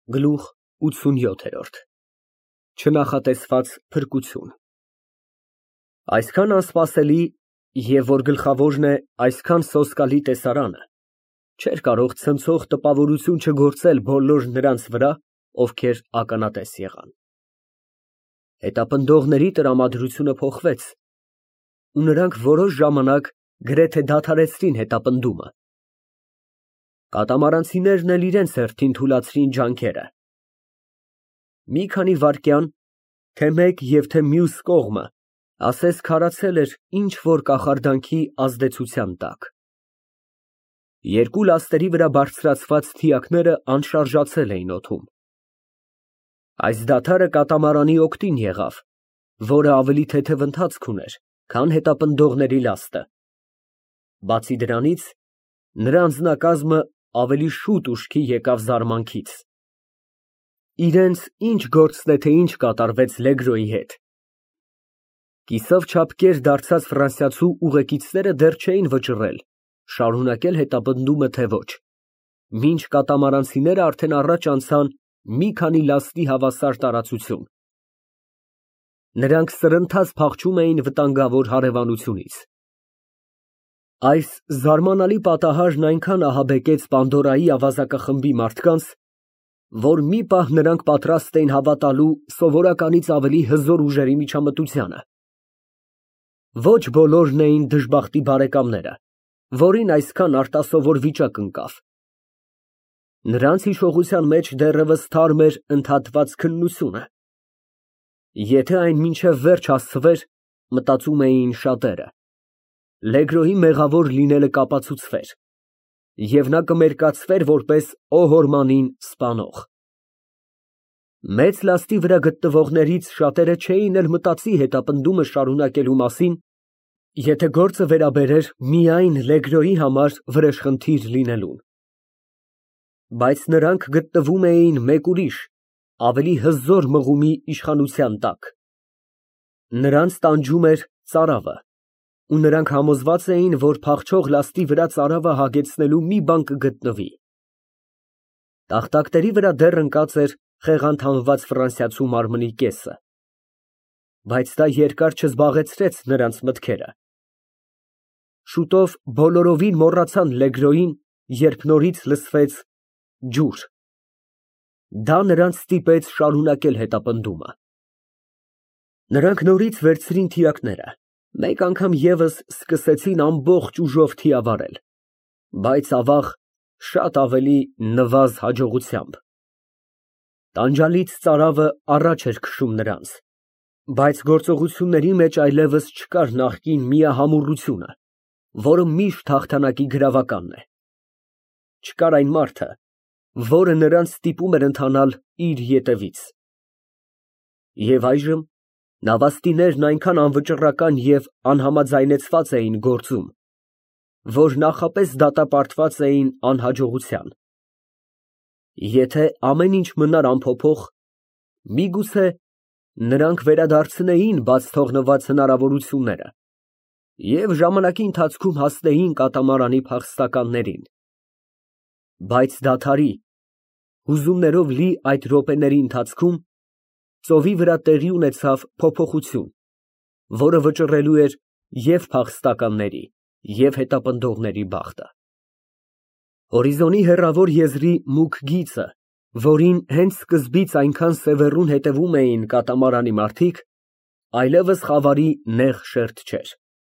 Գլուխ 87 Չնախատեսված փրկություն Այսքան անսպասելի և որ գլխավորն է այսքան սոսկալի տեսարանը, չէր կարող ցնցող տպավորություն չգործել բոլոր նրանց վրա, ովքեր ականատես եղան։ Հետապնդողների տրամադրությունը փոխվեց, ու նրանք որոշ ժամանակ գրեթե դադարեցրին հետապնդումը։ Կատամարանցիներն էլ իրենց հերթին թուլացրին ջանքերը։ Մի քանի վայրկյան, թե մեկ և թե մյուս կողմը ասես քարացել էր ինչ֊որ կախարդանքի ազդեցության տակ։ Երկու լաստերի վրա բարձրացված թիակները անշարժացել էին օդում։ Այս դադարը կատամարանի օգտին եղավ, որը ավելի թեթև ընթացք ուներ, քան հետապնդողների լաստը։ Բացի դրանից, նրա անձնակազմը ավելի շուտ ուշքի եկավ զարմանքից։ Իրենց ինչ գործն է, թե ինչ կատարվեց Լեգրոյի հետ։ Կիսով չափկեր դարձած ֆրանսիացու ուղեկիցները դեռ չէին վճռել շարունակել հետապնդումը, թե ոչ, մինչ կատամարանցիները արդեն առաջ անցան մի քանի լաստի հավասար տարածություն։ Նրանք սրընթաց փախչում էին վտանգավոր հարևանությունից։ Այս զարմանալի պատահարն այնքան ահաբեկեց Պանդորայի ավազակախմբի մարդկանց, որ մի պահ նրանք պատրաստ էին հավատալու սովորականից ավելի հզոր ուժերի միջամտությանը։ Ոչ բոլորն էին դժբախտի բարեկամները, որին այսքան արտասովոր վիճակ ընկավ։ Նրանց հիշողության մեջ դեռևս թարմ էր ընդհատված քննությունը։ Եթե այն մինչև վերջ հասցվեր, մտածում էին շատերը, Լեգրոյի մեղավոր լինելը կապացուցվեր, և նա կմերկացվեր որպես Օհորմանին սպանող։ Մեծ լաստի վրա գտնվողներից շատերը չէին էլ մտածի հետապնդումը շարունակելու մասին, եթե գործը վերաբերեր միայն Լեգրոյի համար վրեժխնդիր լինելուն։ Բայց նրանք գտնվում էին մեկ ուրիշ, ավելի հզոր մղումի իշխանության տակ։ Նրանց տանջում էր ծարավը, ու նրանք համոզված էին, որ փախչող լաստի վրա ծարավը հագեցնելու մի բան կգտնվի։ Տախտակների վրա դեռ ընկած էր խեղաթյուրված ֆրանսիացու մարմնի կեսը, բայց դա երկար չզբաղեցրեց նրանց մտքերը։ Շուտով բոլորովին մոռացան Լեգրոյին, երբ նորից լսվեց ջուր։ Դա նրանց ստիպեց շարունակել հետապնդումը։ Նրանք նորից վերցրին թիակները, մեկ անգամ ևս սկսեցին ամբողջ ուժով թիավարել, բայց ավաղ, շատ ավելի նվազ հաջողությամբ։ Տանջալից ծարավը առաջ էր քշում նրանց, բայց գործողությունների մեջ այլևս չկար նախկին միահամուռությունը, որը միշտ հաղթանակի գրավականն է։ Չկար այն մարդը, որը նրանց ստիպում էր ընթանալ իր ետևից։ Եվ այժմ նավաստիներն այնքան անվճռական և անհամաձայնեցված էին գործում, որ նախապես դատապարտված էին անհաջողության։ Եթե ամեն ինչ մնար անփոփոխ, միգուցե նրանք վերադարձնեին բաց թողնված հնարավորությունները և ժամանակի ընթացքում հասնեին կատամարանի փախստականներին։ Բայց դադարի, հուզումներով լի այդ րոպեների ընթացքում ծովի վրա տեղի ունեցավ փոփոխություն, որը վճռելու էր և փախստականների, և հետապնդողների բախտը։ Հորիզոնի հեռավոր եզրի մուգ գիծը, որին հենց սկզբից այնքան սևեռուն հետևում էին կատամարանի մարդիկ, այլևս խավարի նեղ շերտ չէր։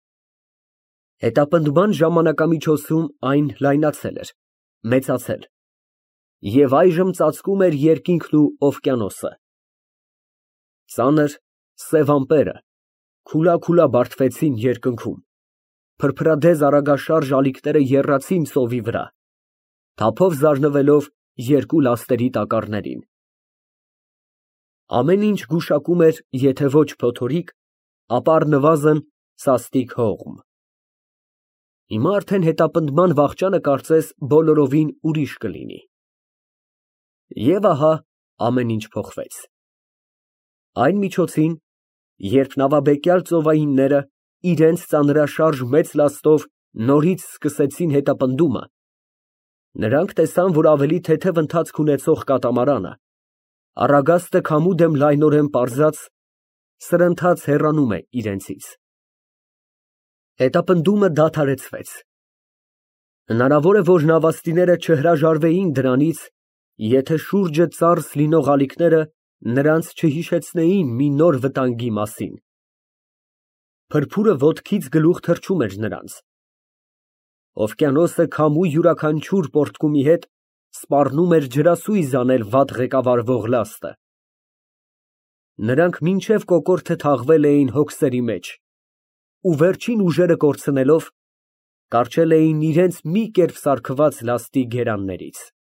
Հետապնդման ժամանակամիջոցում այն լայնացել էր, մեծացել և այժմ ծածկում էր երկինքն ու օվկիանոսը։ Ծանր, սև ամպերը քուլա բարդվեցին երկնքում, փրփրադեզ արագաշարժ ալիքները եռացին ծովի վրա, թափով զարնվելով երկու լաստերի տակառներին։ Ամեն ինչ գուշակում էր, եթե ոչ փոթորիկ, ապա առնվազն սաստիկ հողմ։ Հիմա արդեն հետապնդման վախճանը կարծես բոլորովին ուրիշ կլինի։ Եվ ահա ամեն ինչ փոխվեց։ Այն միջոցին, երբ նավաբեկյալ ծովայինները իրենց ծանրաշարժ մեծ լաստով նորից սկսեցին հետապնդումը, նրանք տեսան, որ ավելի թեթև ընթացք ունեցող կատամարանը Առագաստը քամու դեմ լայնորեն պարզած, սրընթաց հեռանում է իրենցից։ Հետապնդումը դադարեցվեց։ Հնարավոր է, որ նավաստիները չհրաժարվեին դրանից, եթե շուրջը ծարս լինող ալիքները նրանց չհիշեցնեին մի նոր վտանգի մասին։ Փրփուրը ոտքից գլուխ թռչում էր նրանց։ Օվկիանոսը քամու յուրաքանչյուր պոռթկումի հետ սպառնում էր ջրասույզ անել վատ ղեկավարվող լաստը։ Նրանք մինչև կոկորդը թաղվել էին հոգսերի մեջ ու վերջին ուժերը կորցնելով, կառչել էին իրենց մի կերպ սարքված լաստի գերաններից։